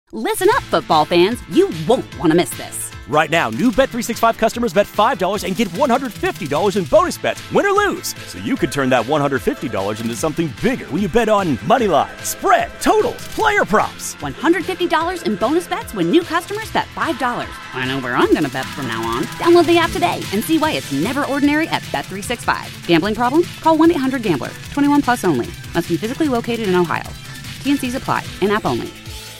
Listen up, football fans. You won't want to miss this. Right now, new Bet365 customers bet $5 and get $150 in bonus bets, win or lose. So you could turn that $150 into something bigger when you bet on money line, spread, totals, player props. $150 in bonus bets when new customers bet $5. I know where I'm going to bet from now on. Download the app today and see why it's never ordinary at Bet365. Gambling problem? Call 1-800-GAMBLER. 21 plus only. Must be physically located in Ohio. T&Cs apply. In-app only.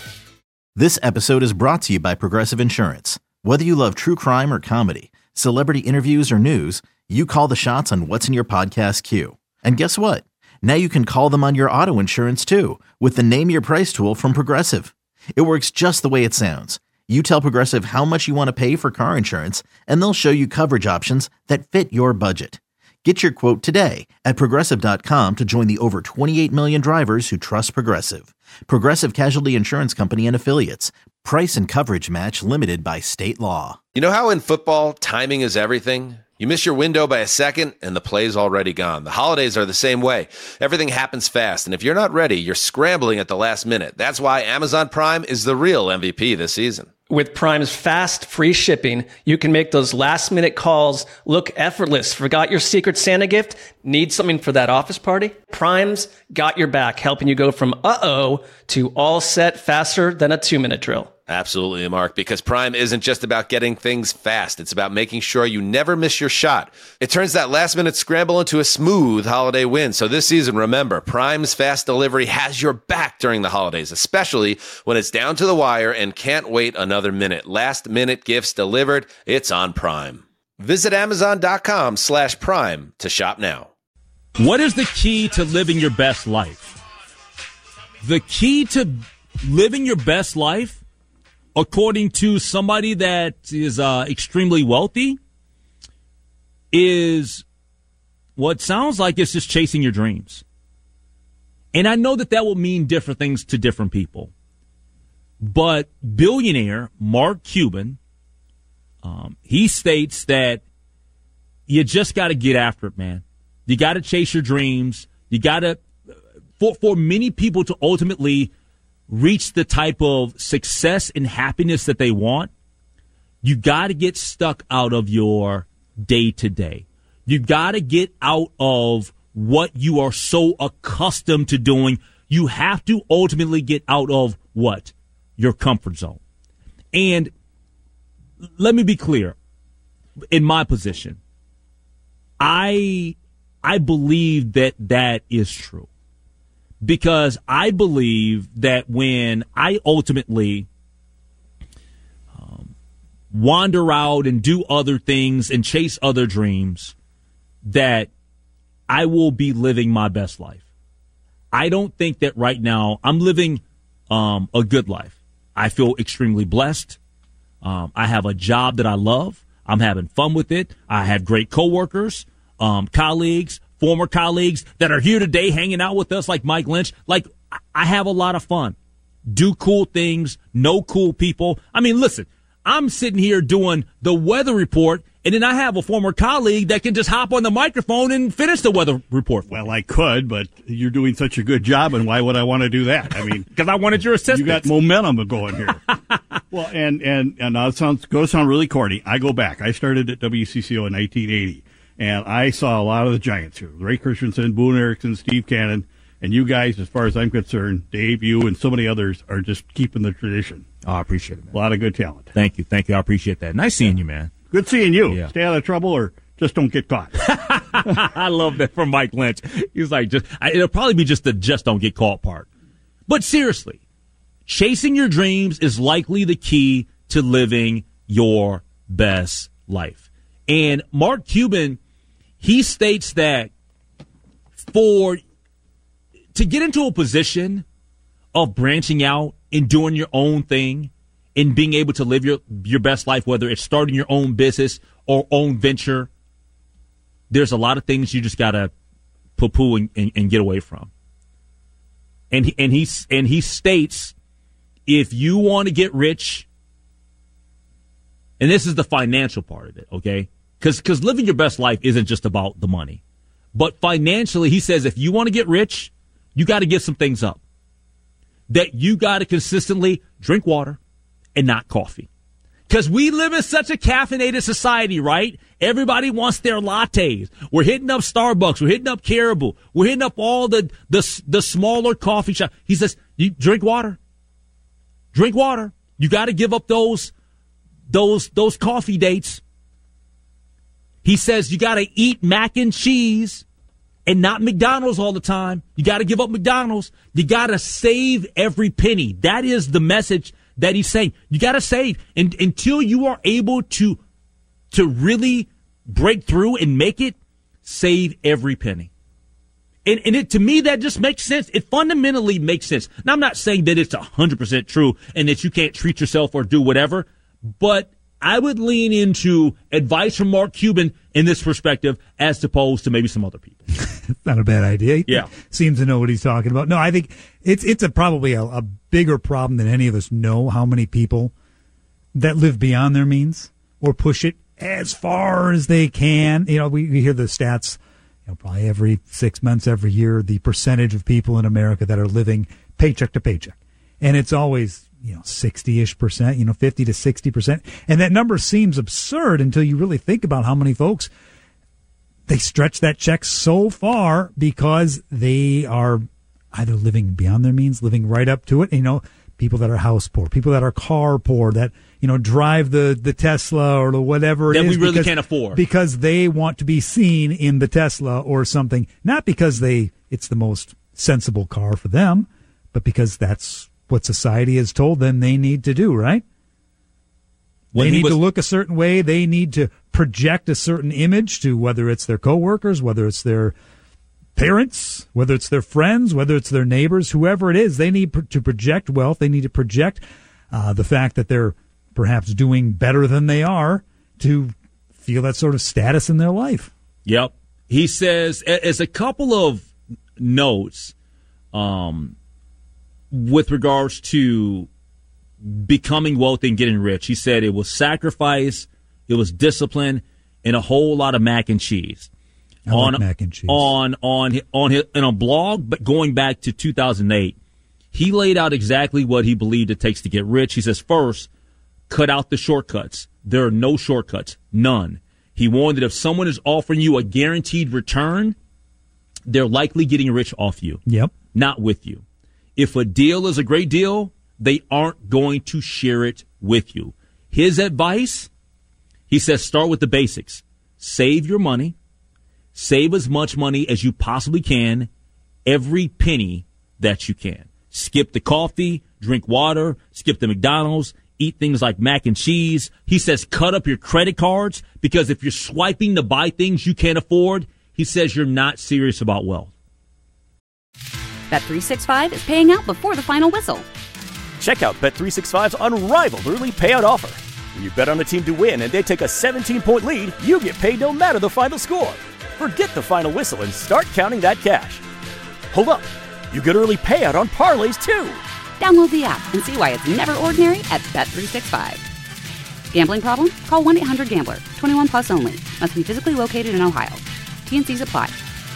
This episode is brought to you by Progressive Insurance. Whether you love true crime or comedy, celebrity interviews or news, you call the shots on what's in your podcast queue. And guess what? Now you can call them on your auto insurance too with the Name Your Price tool from Progressive. It works just the way it sounds. You tell Progressive how much you want to pay for car insurance, and they'll show you coverage options that fit your budget. Get your quote today at Progressive.com to join the over 28 million drivers who trust Progressive. Progressive Casualty Insurance Company and Affiliates. Price and coverage match limited by state law. You know how in football, timing is everything? You miss your window by a second, and the play's already gone. The holidays are the same way. Everything happens fast, and if you're not ready, you're scrambling at the last minute. That's why Amazon Prime is the real MVP this season. With Prime's fast, free shipping, you can make those last-minute calls look effortless. Forgot your Secret Santa gift? Need something for that office party? Prime's got your back, helping you go from uh-oh to all set faster than a 2-minute drill. Absolutely, Mark, because Prime isn't just about getting things fast. It's about making sure you never miss your shot. It turns that last-minute scramble into a smooth holiday win. So this season, remember, Prime's fast delivery has your back during the holidays, especially when it's down to the wire and can't wait another minute. Last-minute gifts delivered. It's on Prime. Visit Amazon.com/Prime to shop now. What is the key to living your best life? The key to living your best life, according to somebody that is extremely wealthy, is what sounds like it's just chasing your dreams. And I know that will mean different things to different people. But billionaire Mark Cuban, he states that you just got to get after it, man. You got to chase your dreams. You got to, for many people to ultimately reach the type of success and happiness that they want, you got to get stuck out of your day-to-day. You got to get out of what you are so accustomed to doing. You have to ultimately get out of what? Your comfort zone. And let me be clear. In my position, I believe that is true. Because I believe that when I ultimately wander out and do other things and chase other dreams, that I will be living my best life. I don't think that right now I'm living a good life. I feel extremely blessed. I have a job that I love. I'm having fun with it. I have great coworkers, colleagues, former colleagues that are here today hanging out with us like Mike Lynch. Like, I have a lot of fun. Do cool things, know cool people. I mean, listen, I'm sitting here doing the weather report, and then I have a former colleague that can just hop on the microphone and finish the weather report. Well, I could, but you're doing such a good job, and why would I want to do that? I mean, because I wanted your assistance. You got momentum going here. Well, and now it sound really corny. I go back. I started at WCCO in 1980. And I saw a lot of the giants here. Ray Christensen, Boone Erickson, Steve Cannon, and you guys, as far as I'm concerned, Dave, you, and so many others are just keeping the tradition. Oh, I appreciate it, man. A lot of good talent. Thank you. I appreciate that. Nice seeing you, man. Good seeing you. Yeah. Stay out of trouble or just don't get caught. I love that from Mike Lynch. He's like, it'll probably be just the just don't get caught part. But seriously, chasing your dreams is likely the key to living your best life. And Mark Cuban, he states that to get into a position of branching out and doing your own thing and being able to live your best life, whether it's starting your own business or own venture, there's a lot of things you just got to poo-poo and get away from. And he states, if you want to get rich, and this is the financial part of it, okay? Because living your best life isn't just about the money. But financially, he says, if you want to get rich, you got to give some things up. that you got to consistently drink water and not coffee. Because we live in such a caffeinated society, right? Everybody wants their lattes. We're hitting up Starbucks. We're hitting up Caribou. We're hitting up all the smaller coffee shops. He says, you drink water. Drink water. You got to give up those coffee dates. He says you got to eat mac and cheese and not McDonald's all the time. You got to give up McDonald's. You got to save every penny. That is the message that he's saying. You got to save until you are able to really break through and make it. Save every penny. And it, to me, that just makes sense. It fundamentally makes sense. Now, I'm not saying that it's 100% true and that you can't treat yourself or do whatever, but I would lean into advice from Mark Cuban in this perspective as opposed to maybe some other people. It's not a bad idea. He seems to know what he's talking about. No, I think it's probably a bigger problem than any of us know, how many people that live beyond their means or push it as far as they can. You know, we hear the stats, you know, probably every 6 months, every year, the percentage of people in America that are living paycheck to paycheck. And it's always, 60-ish%, 50 to 60%. And that number seems absurd until you really think about how many folks, they stretch that check so far because they are either living beyond their means, living right up to it. People that are house poor, people that are car poor, that, drive the Tesla or the whatever it is. That we really can't afford. Because they want to be seen in the Tesla or something. Not because it's the most sensible car for them, but because that's what society has told them they need to do, right? They need to look a certain way. They need to project a certain image to whether it's their coworkers, whether it's their parents, whether it's their friends, whether it's their neighbors, whoever it is. They need to project wealth. They need to project the fact that they're perhaps doing better than they are to feel that sort of status in their life. Yep. He says, as a couple of notes with regards to becoming wealthy and getting rich, he said it was sacrifice, it was discipline, and a whole lot of mac and cheese. I like mac and cheese. On a blog, but going back to 2008, he laid out exactly what he believed it takes to get rich. He says, first, cut out the shortcuts. There are no shortcuts, none. He warned that if someone is offering you a guaranteed return, they're likely getting rich off you. Yep. Not with you. If a deal is a great deal, they aren't going to share it with you. His advice, he says, start with the basics. Save your money. Save as much money as you possibly can, every penny that you can. Skip the coffee, drink water, skip the McDonald's, eat things like mac and cheese. He says cut up your credit cards because if you're swiping to buy things you can't afford, he says you're not serious about wealth. Bet365 is paying out before the final whistle. Check out Bet365's unrivaled early payout offer. When you bet on a team to win and they take a 17-point lead, you get paid no matter the final score. Forget the final whistle and start counting that cash. Hold up. You get early payout on parlays, too. Download the app and see why it's never ordinary at Bet365. Gambling problem? Call 1-800-GAMBLER. 21 plus only. Must be physically located in Ohio. T&Cs apply.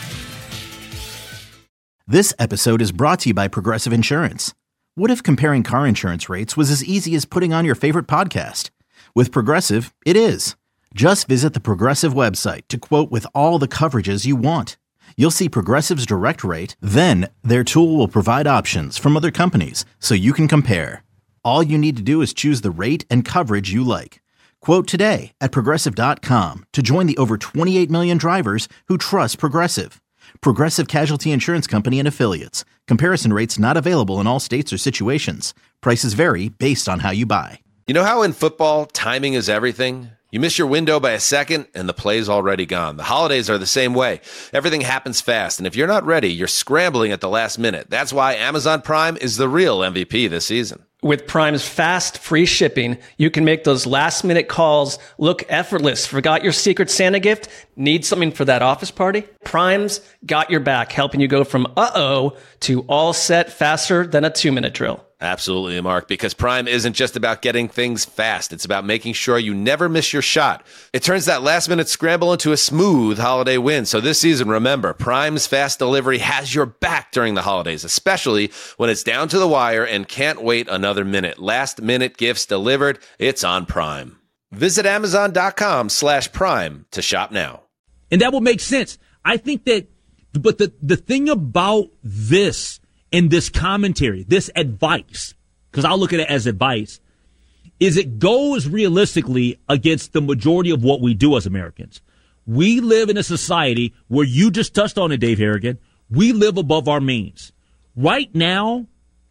This episode is brought to you by Progressive Insurance. What if comparing car insurance rates was as easy as putting on your favorite podcast? With Progressive, it is. Just visit the Progressive website to quote with all the coverages you want. You'll see Progressive's direct rate, then their tool will provide options from other companies so you can compare. All you need to do is choose the rate and coverage you like. Quote today at Progressive.com to join the over 28 million drivers who trust Progressive. Progressive Casualty Insurance Company and Affiliates. Comparison rates not available in all states or situations. Prices vary based on how you buy. You know how in football, timing is everything? You miss your window by a second, and the play's already gone. The holidays are the same way. Everything happens fast, and if you're not ready, you're scrambling at the last minute. That's why Amazon Prime is the real MVP this season. With Prime's fast, free shipping, you can make those last-minute calls look effortless. Forgot your Secret Santa gift? Need something for that office party? Prime's got your back, helping you go from uh-oh to all set faster than a 2-minute drill. Absolutely, Mark, because Prime isn't just about getting things fast. It's about making sure you never miss your shot. It turns that last-minute scramble into a smooth holiday win. So this season, remember, Prime's fast delivery has your back during the holidays, especially when it's down to the wire and can't wait another minute. Last-minute gifts delivered, it's on Prime. Visit Amazon.com/Prime to shop now. And that will make sense. I think that, but the thing about this and this commentary, this advice, because I'll look at it as advice, is it goes realistically against the majority of what we do as Americans. We live in a society where you just touched on it, Dave Harrigan. We live above our means. Right now,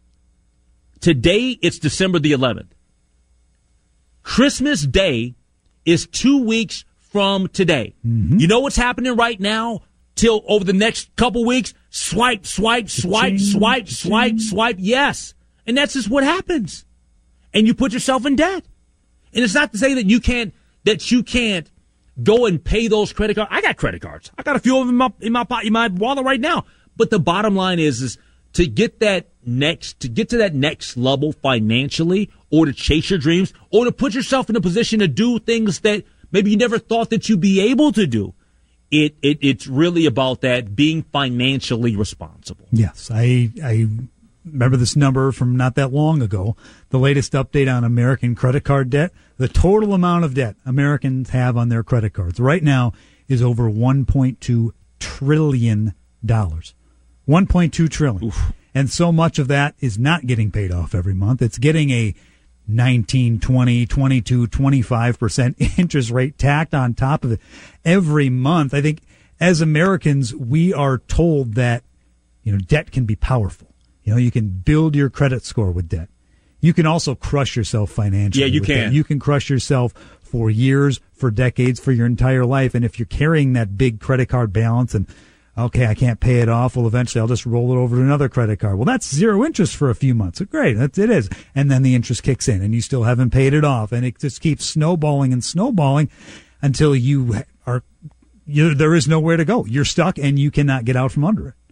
today, it's December the 11th. Christmas Day is 2 weeks from today. Mm-hmm. You know what's happening right now till over the next couple weeks? Swipe, swipe, swipe, swipe, swipe, swipe. Yes. And that's just what happens. And you put yourself in debt. And it's not to say that you can't go and pay those credit cards. I got credit cards. I got a few of them in my wallet right now. But the bottom line is to get to that next level financially, or to chase your dreams, or to put yourself in a position to do things that maybe you never thought that you'd be able to do. It's really about that, being financially responsible. Yes, I remember this number from not that long ago. The latest update on American credit card debt. The total amount of debt Americans have on their credit cards right now is over $1.2 trillion. $1.2 trillion. Oof. And so much of that is not getting paid off every month. It's getting a 19, 20, 22, 25% interest rate tacked on top of it every month. I think as Americans, we are told that, debt can be powerful. You can build your credit score with debt. You can also crush yourself financially. Yeah, you can. Debt. You can crush yourself for years, for decades, for your entire life. And if you're carrying that big credit card balance and, okay, I can't pay it off, well, eventually I'll just roll it over to another credit card. Well, that's zero interest for a few months. Great, it is. And then the interest kicks in, and you still haven't paid it off. And it just keeps snowballing and snowballing until there is nowhere to go. You're stuck, and you cannot get out from under it.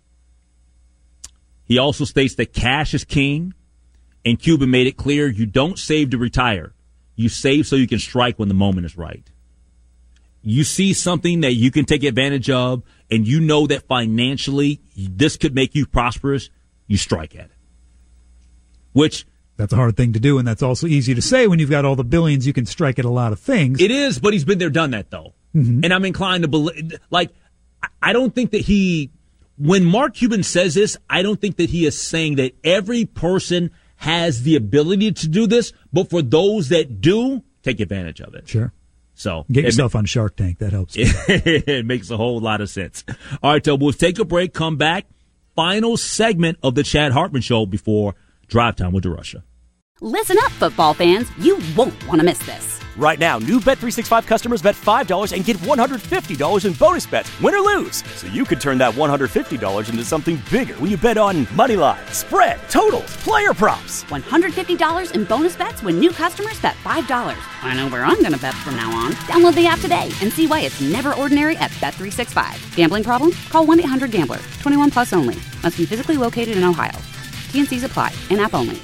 He also states that cash is king, and Cuban made it clear you don't save to retire. You save so you can strike when the moment is right. You see something that you can take advantage of, and you know that financially this could make you prosperous, you strike at it. Which, that's a hard thing to do, and that's also easy to say when you've got all the billions. You can strike at a lot of things. It is, but he's been there, done that, though. Mm-hmm. And I'm inclined to believe, I don't think that when Mark Cuban says this, I don't think that he is saying that every person has the ability to do this, but for those that do, take advantage of it. Sure. So get yourself on Shark Tank. That helps. It makes a whole lot of sense. All right, so we'll take a break, come back. Final segment of the Chad Hartman Show before Drive Time with DeRusha. Listen up, football fans. You won't want to miss this. Right now, new Bet365 customers bet $5 and get $150 in bonus bets, win or lose. So you could turn that $150 into something bigger when you bet on moneyline, spread, totals, player props. $150 in bonus bets when new customers bet $5. I know where I'm going to bet from now on. Download the app today and see why it's never ordinary at Bet365. Gambling problem? Call 1-800-GAMBLER. 21 plus only. Must be physically located in Ohio. T&Cs apply. In-app only.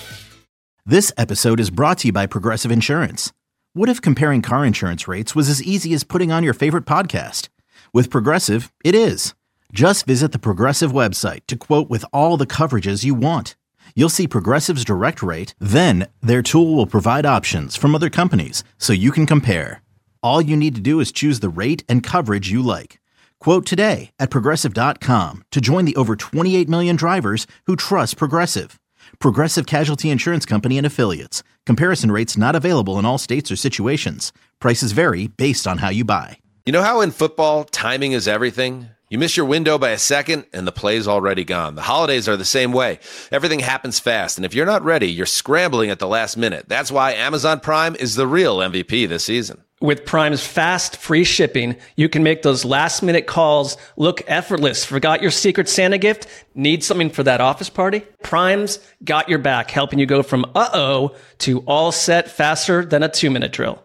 This episode is brought to you by Progressive Insurance. What if comparing car insurance rates was as easy as putting on your favorite podcast? With Progressive, it is. Just visit the Progressive website to quote with all the coverages you want. You'll see Progressive's direct rate, then their tool will provide options from other companies so you can compare. All you need to do is choose the rate and coverage you like. Quote today at Progressive.com to join the over 28 million drivers who trust Progressive. Progressive Casualty Insurance Company and Affiliates. Comparison rates not available in all states or situations. Prices vary based on how you buy. You know how in football, timing is everything? You miss your window by a second, and the play's already gone. The holidays are the same way. Everything happens fast, and if you're not ready, you're scrambling at the last minute. That's why Amazon Prime is the real MVP this season. With Prime's fast, free shipping, you can make those last-minute calls look effortless. Forgot your Secret Santa gift? Need something for that office party? Prime's got your back, helping you go from uh-oh to all set faster than a 2-minute drill.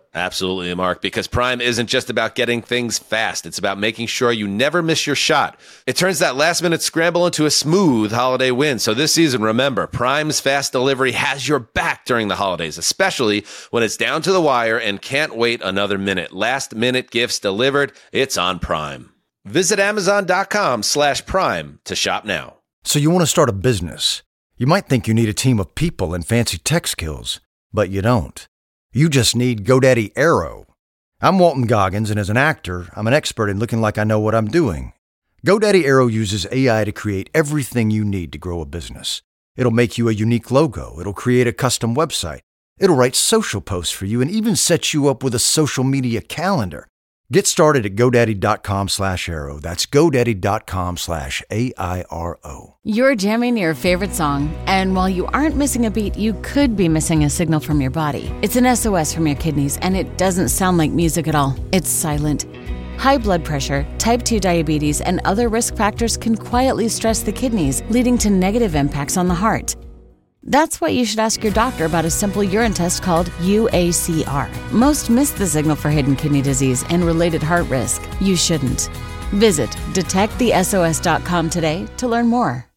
Absolutely, Mark, because Prime isn't just about getting things fast. It's about making sure you never miss your shot. It turns that last-minute scramble into a smooth holiday win. So this season, remember, Prime's fast delivery has your back during the holidays, especially when it's down to the wire and can't wait another minute. Last-minute gifts delivered. It's on Prime. Visit Amazon.com/Prime to shop now. So you want to start a business. You might think you need a team of people and fancy tech skills, but you don't. You just need GoDaddy Aero. I'm Walton Goggins, and as an actor, I'm an expert in looking like I know what I'm doing. GoDaddy Aero uses AI to create everything you need to grow a business. It'll make you a unique logo. It'll create a custom website. It'll write social posts for you and even set you up with a social media calendar. Get started at GoDaddy.com/Aero. That's GoDaddy.com/AIRO. You're jamming your favorite song, and while you aren't missing a beat, you could be missing a signal from your body. It's an SOS from your kidneys, and it doesn't sound like music at all. It's silent. High blood pressure, type 2 diabetes, and other risk factors can quietly stress the kidneys, leading to negative impacts on the heart. That's why you should ask your doctor about a simple urine test called UACR. Most miss the signal for hidden kidney disease and related heart risk. You shouldn't. Visit detectthesos.com today to learn more.